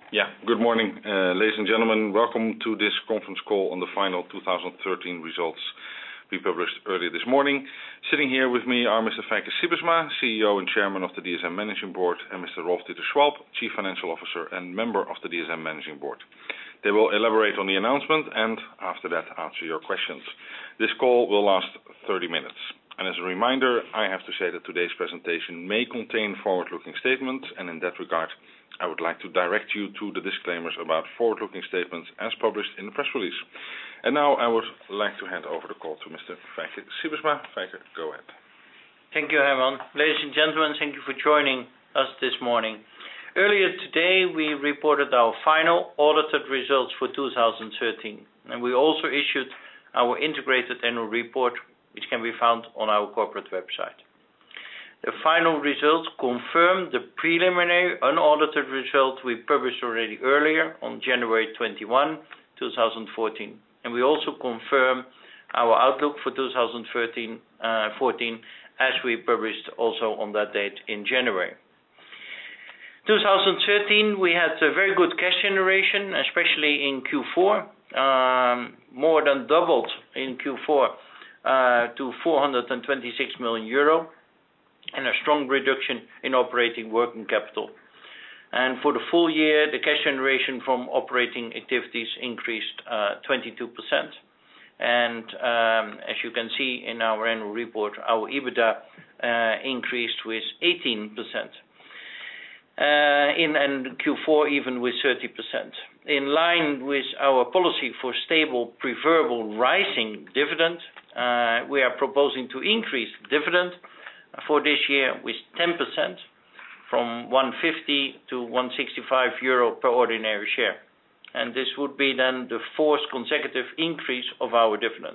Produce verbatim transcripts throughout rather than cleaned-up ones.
Yeah, good morning, uh, ladies and gentlemen. Welcome to this conference call on the final two thousand thirteen results we published earlier this morning. Sitting here with me are Mister Feike Sijbesma, C E O and Chairman of the D S M Managing Board, and Mister Rolf-Dieter Schwalb, Chief Financial Officer and Member of the D S M Managing Board. They will elaborate on the announcement and, after that, answer your questions. This call will last thirty minutes. And as a reminder, I have to say that today's presentation may contain forward-looking statements, and in that regard, I would like to direct you to the disclaimers about forward-looking statements as published in the press release. And now I would like to hand over the call to Mister Feike Sijbesma. Feike, go ahead. Thank you, Herman. Ladies and gentlemen, thank you for joining us this morning. Earlier today, we reported our final audited results for two thousand thirteen, and we also issued our integrated annual report, which can be found on our corporate website. The final results confirm the preliminary unaudited result we published already earlier on January twenty-first, two thousand fourteen. And we also confirm our outlook for two thousand thirteen, uh, fourteen as we published also on that date in January. two thousand thirteen, we had a very good cash generation, especially in Q four, um, more than doubled in Q four uh, to four hundred twenty-six million euro. And a strong reduction in operating working capital. And for the full year, the cash generation from operating activities increased uh, twenty-two percent. And um, as you can see in our annual report, our EBITDA uh, increased with eighteen percent. Uh, in and Q four even with thirty percent. In line with our policy for stable, preferable rising dividend, uh, we are proposing to increase dividend for this year with ten percent from one fifty to one sixty-five euro per ordinary share. And this would be then the fourth consecutive increase of our dividend.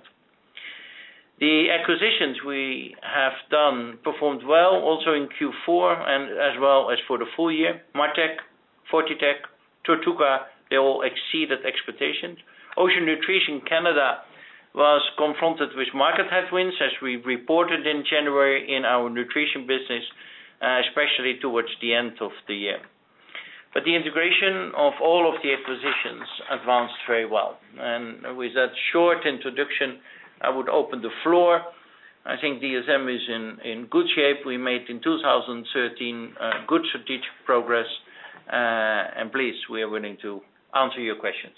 The acquisitions we have done performed well also in Q four and as well as for the full year. Martech, Fortitech, Tortuga, they all exceeded expectations. Ocean Nutrition Canada was confronted with market headwinds as we reported in January in our nutrition business, uh, especially towards the end of the year. But the integration of all of the acquisitions advanced very well. And with that short introduction, I would open the floor. I think D S M is in, in good shape. We made in two thousand thirteen uh, good strategic progress. Uh, and please, we are willing to answer your questions.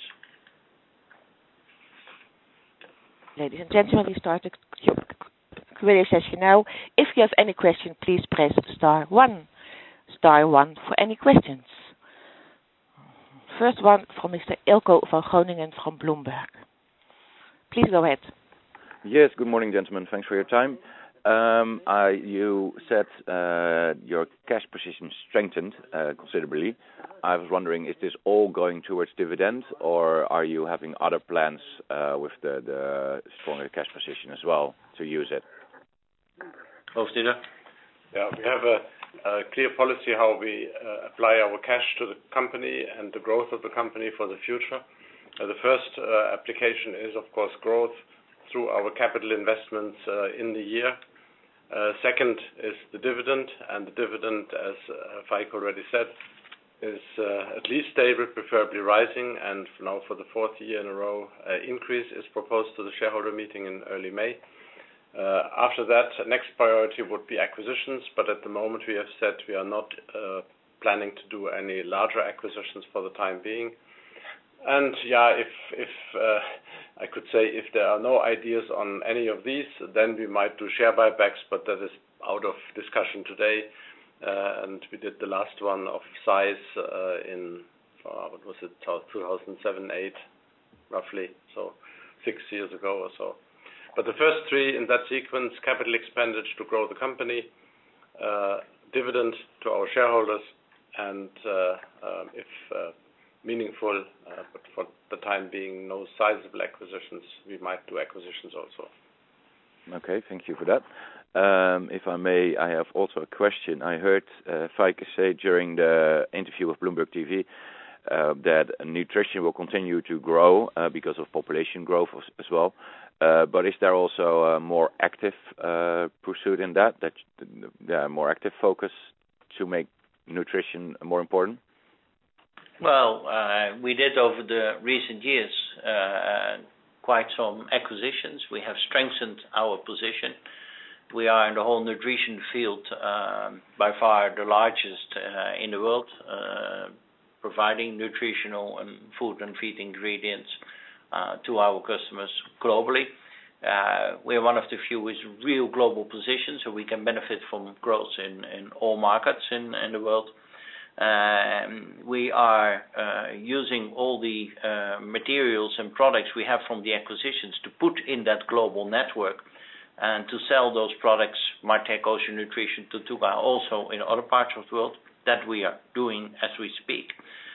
Ladies and gentlemen, we start the Q and A session now. If you have any question, please press star one. Star one for any questions. First one from Mister Ilko van Groningen from Bloomberg. Please go ahead. Yes, good morning, gentlemen. Thanks for your time. Um, I, you said uh, your cash position strengthened uh, considerably. I was wondering, is this all going towards dividend, or are you having other plans uh, with the, the stronger cash position as well to use it? Rolf-Dieter? Yeah, we have a, a clear policy how we uh, apply our cash to the company and the growth of the company for the future. Uh, the first uh, application is, of course, growth through our capital investments uh, in the year. Uh, second is the dividend, and the dividend, as uh, Feike already said, is uh, at least stable, preferably rising, and now for the fourth year in a row, uh, increase is proposed to the shareholder meeting in early May. Uh, after that, next priority would be acquisitions, but at the moment we have said we are not uh, planning to do any larger acquisitions for the time being. And yeah, if if uh, I could say if there are no ideas on any of these, then we might do share buybacks, but that is out of discussion today. Uh, and we did the last one of size uh, in, uh, what was it, two thousand seven, eight, roughly, so six years ago or so. But the first three in that sequence, capital expenditure to grow the company, uh, dividend to our shareholders, and uh, um, if uh, meaningful, uh, but for the time being, no sizable acquisitions. We might do acquisitions also. Okay, thank you for that. Um, if I may, I have also a question. I heard uh, Feike say during the interview with Bloomberg T V uh, that nutrition will continue to grow uh, because of population growth as well. Uh, but is there also a more active uh, pursuit in that, that yeah, more active focus to make nutrition more important? Well, uh, we did over the recent years uh, quite some acquisitions. We have strengthened our position. We are in the whole nutrition field um, by far the largest uh, in the world, uh, providing nutritional and food and feed ingredients uh, to our customers globally. Uh, we are one of the few with real global positions, so we can benefit from growth in, in all markets in, in the world. Um, we are uh, using all the uh, materials and products we have from the acquisitions to put in that global network and to sell those products, Martech, Ocean Nutrition, Tortuga, also in other parts of the world. That we are doing as we speak.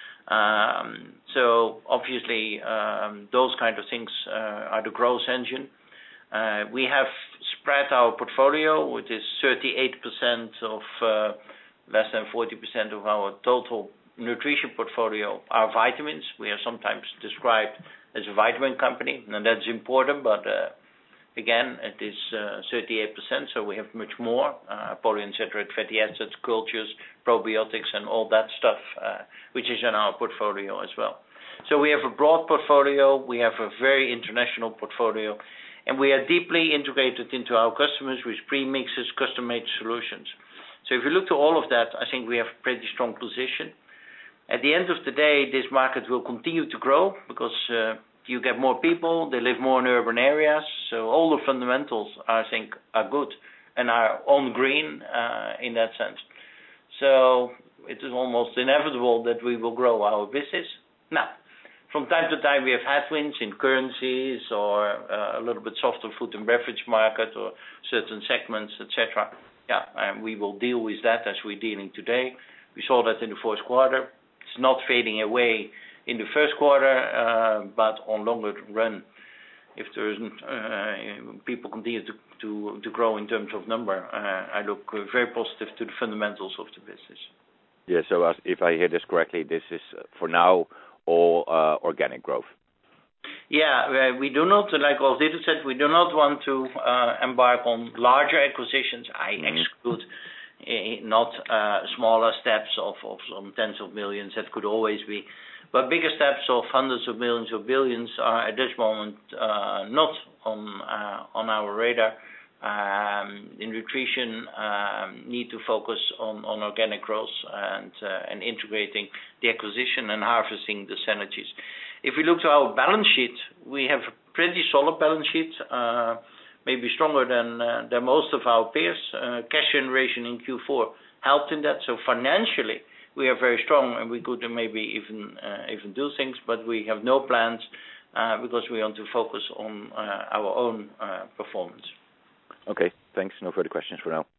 Um, so obviously um, those kind of things uh, are the growth engine. Uh, we have spread our portfolio, which is thirty-eight percent of uh, less than forty percent of our total nutrition portfolio are vitamins. We are sometimes described as a vitamin company, and that's important, but uh, again, it is uh, thirty-eight percent, so we have much more, uh, polyunsaturated fatty acids, cultures, probiotics, and all that stuff, uh, which is in our portfolio as well. So we have a broad portfolio, we have a very international portfolio, and we are deeply integrated into our customers with pre-mixes, custom-made solutions. So if you look to all of that, I think we have a pretty strong position. At the end of the day, this market will continue to grow because uh, you get more people, they live more in urban areas, so all the fundamentals, I think, are good and are on green uh, in that sense. So it is almost inevitable that we will grow our business. Now, from time to time we have headwinds in currencies or uh, a little bit softer food and beverage market or certain segments, et cetera. Yeah, and we will deal with that as we're dealing today. We saw that in the fourth quarter. It's not fading away in the first quarter, uh, but on longer run, if there isn't, uh, people continue to, to, to grow in terms of number, uh, I look uh, very positive to the fundamentals of the business. Yeah, so as, if I hear this correctly, this is uh, for now all uh, organic growth. Yeah, uh, we do not, like Alfredo said, we do not want to uh, embark on larger acquisitions. I mm-hmm. exclude uh, not uh, smaller steps of, of some tens of millions, that could always be. But bigger steps of hundreds of millions or billions are at this moment uh, not on uh, on our radar. Um, in nutrition, um, need to focus on, on organic growth and uh, and integrating the acquisition and harvesting the synergies. If we look to our balance sheet, we have a pretty solid balance sheet, uh, maybe stronger than uh, than most of our peers. Uh, cash generation in Q four helped in that. So financially, we are very strong, and we could maybe even uh, even do things, but we have no plans uh, because we want to focus on uh, our own uh, performance. Okay, thanks. No further questions for now.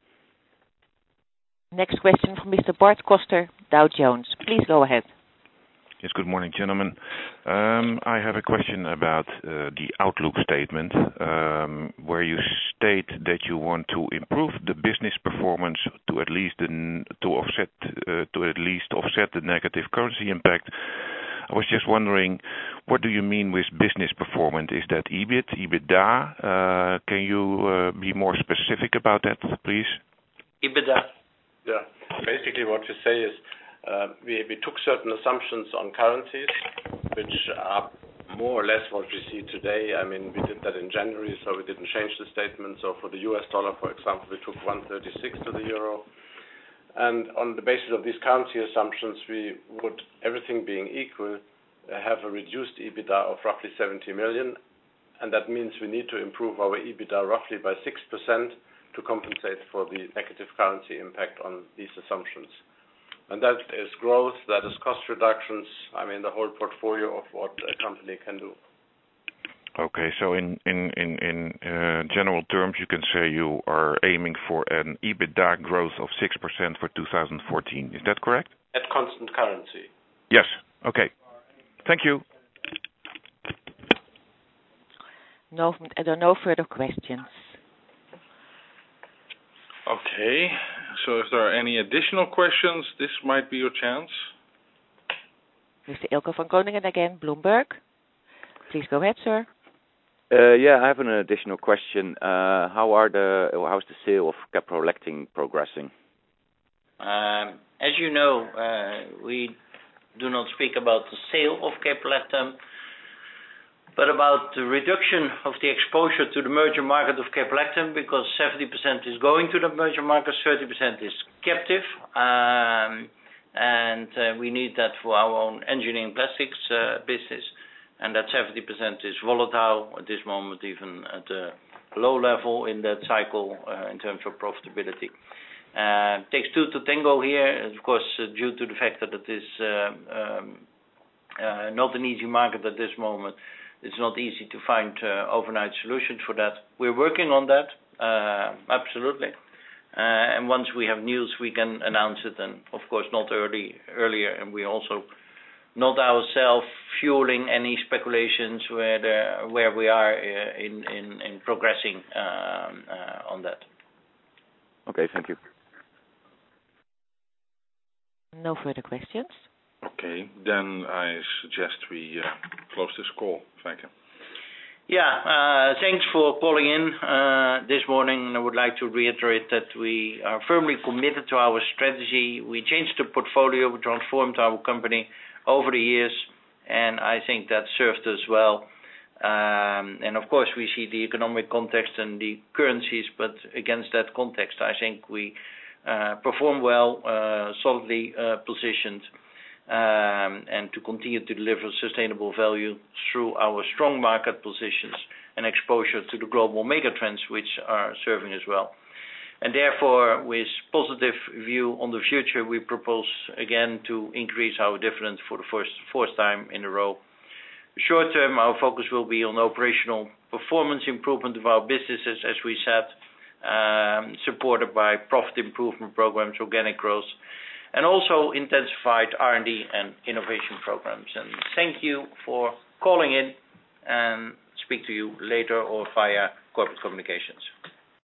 Next question from Mister Bart Koster, Dow Jones. Please go ahead. Yes, good morning, gentlemen. Um, I have a question about uh, the outlook statement, um, where you state that you want to improve the business performance to at least the, to offset uh, to at least offset the negative currency impact. I was just wondering, what do you mean with business performance? Is that EBIT, EBITDA? Uh, can you uh, be more specific about that, please? EBITDA. Yeah. Basically, what we say is uh, we, we took certain assumptions on currencies, which are more or less what we see today. I mean, we did that in January, so we didn't change the statement. So for the U S dollar, for example, we took one thirty-six to the euro. And on the basis of these currency assumptions, we would, everything being equal, have a reduced EBITDA of roughly seventy million. And that means we need to improve our EBITDA roughly by six percent to compensate for the negative currency impact on these assumptions. And that is growth, that is cost reductions, I mean, the whole portfolio of what a company can do. Okay, so in in in, in uh, general terms, you can say you are aiming for an EBITDA growth of six percent for two thousand fourteen. Is that correct? At constant currency. Yes. Okay. Thank you. No, there are no further questions. Okay, so if there are any additional questions, this might be your chance. Mister Eelco van Koningen again, Bloomberg. Please go ahead, sir. Uh, yeah, I have an additional question. Uh, how are the how's the sale of caprolactam progressing? Um, as you know, uh, we do not speak about the sale of Capelectem, but about the reduction of the exposure to the merger market of Capelectem, because seventy percent is going to the merger market, thirty percent is captive, um, and uh, we need that for our own engineering plastics uh, business, and that seventy percent is volatile at this moment, even at a low level in that cycle uh, in terms of profitability. Uh, takes two to tango here, of course, uh, due to the fact that it is uh, um, uh, not an easy market at this moment. It's not easy to find uh, overnight solutions for that. We're working on that, uh, absolutely. Uh, and once we have news, we can announce it, and of course not early earlier. And we also not ourselves fueling any speculations where the, where we are uh, in, in in progressing um, uh, on that. Okay, thank you. No further questions. Okay, then I suggest we uh, close this call. Thank you. Yeah, uh, thanks for calling in uh, this morning. And I would like to reiterate that we are firmly committed to our strategy. We changed the portfolio, we transformed our company over the years, and I think that served us well. Um, and of course, we see the economic context and the currencies, but against that context, I think we uh, perform well, uh, solidly uh, positioned. Um, and to continue to deliver sustainable value through our strong market positions and exposure to the global megatrends which are serving as well. And therefore, with positive view on the future, we propose again to increase our dividend for the first fourth time in a row. Short term, our focus will be on operational performance improvement of our businesses, as we said, um, supported by profit improvement programs, organic growth, and also intensified R and D and innovation programs. And thank you for calling in, and speak to you later or via corporate communications.